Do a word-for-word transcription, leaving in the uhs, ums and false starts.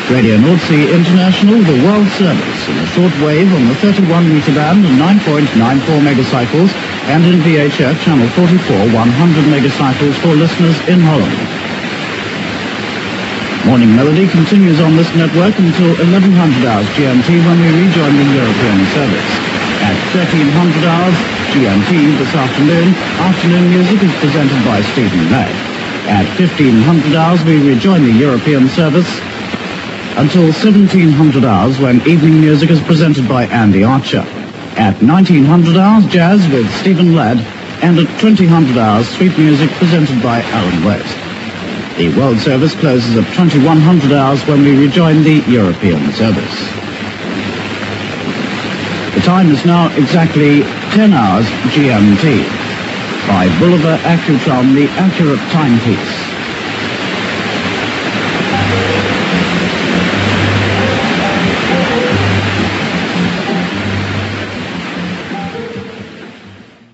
Radio Nordsee International, the World Service, in the short wave on the thirty-one meter band and nine point nine four megacycles, and in V H F channel forty-four, one hundred megacycles for listeners in Holland. Morning Melody continues on this network until eleven hundred hours G M T when we rejoin the European service. At thirteen hundred hours G M T this afternoon, afternoon music is presented by Stephen Ladd. At fifteen hundred hours we rejoin the European service until seventeen hundred hours when evening music is presented by Andy Archer. At nineteen hundred hours, jazz with Stephen Ladd, and at twenty hundred hours, sweet music presented by Alan West. The World Service closes at twenty-one hundred hours when we rejoin the European service. The time is now exactly ten hours G M T. By Bulliver Accutron, the accurate timepiece.